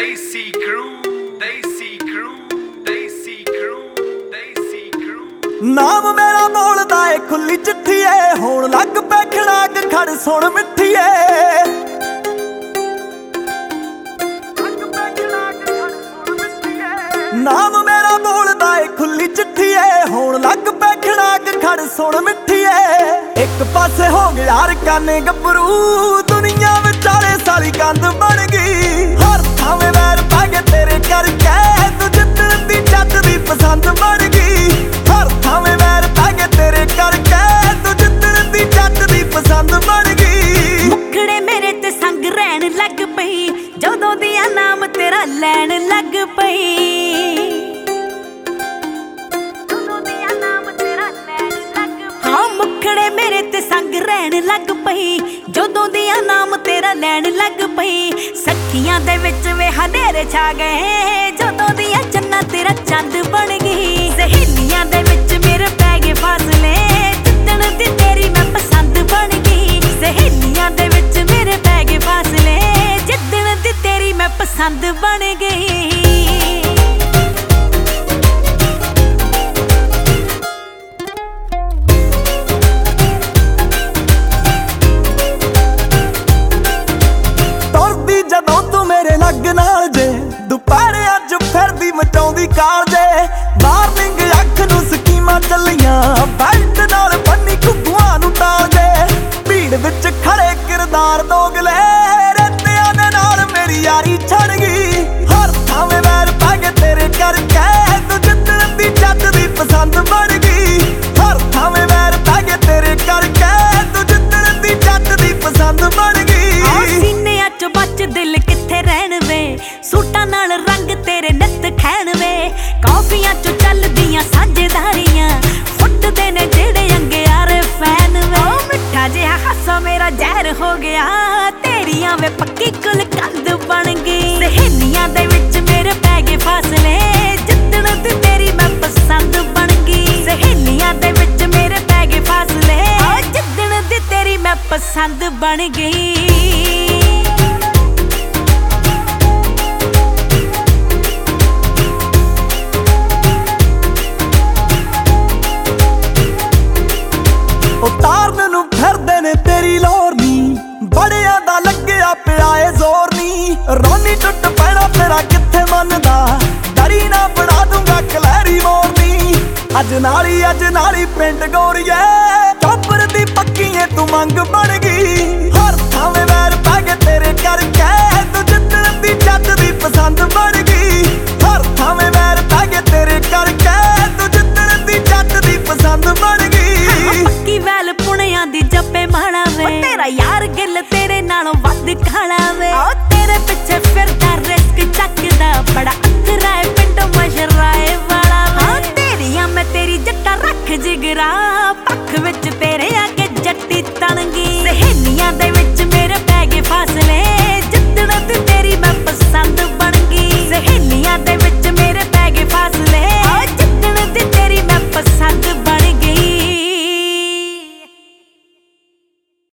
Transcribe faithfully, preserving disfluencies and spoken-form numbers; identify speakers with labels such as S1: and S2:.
S1: Desi crew, Desi crew, Desi crew, Desi crew।
S2: ਨਾਮ ਮੇਰਾ ਬੋਲਦਾ ਏ ਖੁੱਲੀ ਚਿੱਠੀ ਏ, ਹੋਣ ਲੱਗ ਪੈ ਖੜਾਕ ਖੜ ਸੁਣ ਮਿੱਠੀ ਏ। ਨਾਮ ਮੇਰਾ ਬੋਲਦਾ ਏ ਖੁੱਲੀ ਚਿੱਠੀ ਏ, ਹੋਣ ਲੱਗ ਪੈ ਖੜਾਕ ਖੜ ਸੁਣ ਮਿੱਠੀ ਏ। ਇੱਕ ਪਾਸੇ ਹੋ ਗਿਆ ਰਕਾਨੇ ਗੱਭਰੂ, ਦੁਨੀਆ ਵਿਚਾਲੇ ਸਾਰੀ ਕੰਧ ਬਣ ਗਈ। ਹਰ ਥਾਵੇਂ ਵੈਰ ਪਾ ਕੇ ਤੇਰੇ ਕਰਕੇ, ਤੂੰ ਜਿੱਤਣ ਦੀ ਜੱਟ ਦੀ ਪਸੰਦ ਬਣ ਗਈ। ਹਰ ਥਾਵੇਂ ਵੈਰ ਪਾ ਕੇ ਤੇਰੇ ਕਰਕੇ, ਤੂੰ ਜਿੱਤਣ ਦੀ ਜੱਟ ਦੀ ਪਸੰਦ ਬਣ ਗਈ।
S3: ਮੁਖੜੇ ਮੇਰੇ ਤੇ ਸੰਗ ਰਹਿਣ ਲੱਗ ਪਈ, ਜਦੋਂ ਦੀਆਂ ਨਾਮ ਤੇਰਾ ਲੈਣ ਲੱਗ ਪਈ। ਮੁਖੜੇ ਮੇਰੇ ਤੇ ਸੰਗ ਰਹਿਣ ਲੱਗ ਪਈ, ਜਦੋਂ ਦੀਆਂ ਨਾਮ ਤੇਰਾ ਲੈਣ ਲੱਗ ਪਈ। ਸੱਖੀਆਂ ਦੇ ਵਿੱਚ ਵੇ ਹਨੇਰੇ ਛਾ ਗਏ, ਜਦੋਂ ਦੀਆਂ ਚੰਨਾ ਤੇਰਾ ਚੰਦ ਬਣ ਗਈ। ਸਹੇਲੀਆਂ ਦੇ ਵਿੱਚ ਮੇਰੇ ਪੈ ਗਏ ਫਾਸਲੇ, ਜਿੱਦਣ ਦੀ ਤੇਰੀ ਮੈਂ ਪਸੰਦ ਬਣ ਗਈ। ਸਹੇਲੀਆਂ ਦੇ ਵਿੱਚ ਮੇਰੇ ਪੈ ਗਏ ਫਾਸਲੇ, ਜਿੱਦਣ ਦੀ ਤੇਰੀ ਮੈਂ ਪਸੰਦ ਬਣ ਗਈ। ਲੱਗ ਨਾਲ ਜੇ ਦੁਪਹਿਰੇ ਅੱਜ ਫਿਰਦੀ ਮਚਾਉਂਦੀ ਕਾਲ ਜੇ। ਵਾਰਨਿੰਗ ਅੱਖ ਨੂੰ ਸਕੀਮਾਂ ਚੱਲੀਆਂ, ਬੈਲਟ ਨਾਲ ਬੰਨੀ ਘੁੱਗੂਆਂ ਨੂੰ ਤਾਲ ਜੇ। ਭੀੜ ਵਿੱਚ ਖੜੇ ਕਿਰਦਾਰ ਦੋਗਲੇ, ਰੇਤਿਆਂ ਦੇ ਨਾਲ ਮੇਰੀ ਯਾਰੀ ਛੜ ਗਈ। ਹਰ ਥਾਵੇਂ ਵੈਰ ਪਾ ਕੇ ਤੇਰੇ ਕਰਕੇ, ਤੂੰ ਜਿੱਤਣ ਦੀ ਜੱਟ ਦੀ ਪਸੰਦ ਬਣ ਗਈ। ਹਰ ਥਾਵੇਂ ਵੈਰ ਪਾ ਕੇ ਤੇਰੇ ਕਰਕੇ, ਤੂੰ ਜਿੱਤਣ ਦੀ ਜੱਟ ਦੀ ਪਸੰਦ ਬਣ ਗਈ। ਸੀਨਿਆਂ ਚ ਬੱਚ ਦਿਲ ਕਿੱਥੇ ਰਹਿਣ ਵੇ, ਸੂਟਾਂ ਨਾਲ ਰੰਗ ਤੇਰੇ ਨਿੱਤ ਖੈਣ ਵੇ। ਕਾਫੀਆਂ ਚੋਂ ਚੱਲਦੀਆਂ ਸਾਂਝੇਦਾਰੀਆਂ, ਫੁੱਟਦੇ ਨੇ ਜਿਹੜੇ ਅੰਗਿਆਰੇ ਫੈਨ ਵੇ। ਉਹ ਮਿੱਠਾ ਜਿਹਾ ਹਾਸਾ ਮੇਰਾ ਜ਼ਹਿਰ ਹੋ ਗਿਆ, ਤੇਰੀਆਂ ਵੇ ਪੱਕੀ ਕੁਲ ਕੰਧ ਬਣ ਗਈ। ਸਹੇਲੀਆਂ ਦੇ ਵਿੱਚ ਮੇਰੇ ਪੈ ਗਏ ਫਾਸਲੇ, ਜਿੱਦਣ ਦੀ ਤੇਰੀ ਮੈਂ ਪਸੰਦ ਬਣ ਗਈ। ਸਹੇਲੀਆਂ ਦੇ ਵਿੱਚ ਮੇਰੇ ਪੈ ਗਏ ਫਾਸਲੇ, ਜਿੱਦਣ ਦੀ ਤੇਰੀ ਮੈਂ ਪਸੰਦ ਬਣ ਗਈ। ਉਤਾਰਨ ਨੂੰ ਫਿਰਦੇ ਨੇ ਤੇਰੀ ਲੋਰ ਨੀ, ਬੜਿਆਂ ਦਾ ਲੱਗਿਆ ਪਿਆ ਏ ਜ਼ੋਰ ਨੀ। ਰੋਣੀ ਟੁੱਟ ਪੈਣਾ ਤੇਰਾ ਕਿੱਥੇ ਮੰਨਦਾ, ਡਰੀ ਨਾ ਬਣਾ ਦੂੰਗਾ ਕਲੈਰੀ ਮੋਰਨੀ। ਅੱਜ ਨਾਲੀ ਅੱਜ ਨਾਲੀ ਪਿੰਡ ਗੋਰੀਏ, ਚੋਪਰ ਦੀ ਪੱਕੀਏ ਤੂੰ ਮੰਗ ਬਣ ਗਈ। ਹਰ ਥਾਵੇਂ ਵੈਰ ਪਾ ਕੇ ਤੇਰੇ ਕਰਕੇ, ਤੂੰ ਜਿੱਤਣ ਦੀ ਜੱਟ ਦੀ ਪਸੰਦ ਬਣ ਗਈ। ਹਰ ਥਾਵੇਂ ਵੈਰ ਪਾ ਕੇ ਤੇਰੇ ਕਰਕੇ, ਤੂੰ ਜਿੱਤਣ ਦੀ ਜੱਟ ਦੀ ਪਸੰਦ ਬਣ ਗਈ। ਪੱਕੀ ਵੈਲ ਪੁਣਿਆਂ ਦੀ ਜੱਪੇ ਮਾਣਾ ਵੇ, ਤੇਰਾ ਯਾਰ ਗਿੱਲ ਤੇਰੇ ਨਾਲੋਂ ਵੱਧ ਖਾਣਾ ਵੇ। ਉਹ ਤੇਰੇ ਪਿੱਛੇ ਫਿਰਦਾ ਰਿਸਕ ਚੱਕਦਾ, ਬੜਾ ਅਥਰਾ ਏ ਪਿੰਡੋਂ ਮਸ਼ਰਾਏ ਵਾਲਾ ਵੇ। ਤੇਰੀਆਂ ਮੈਂ ਤੇਰੀ ਜੱਟਾ ਰੱਖ ਜਿਗਰਾ।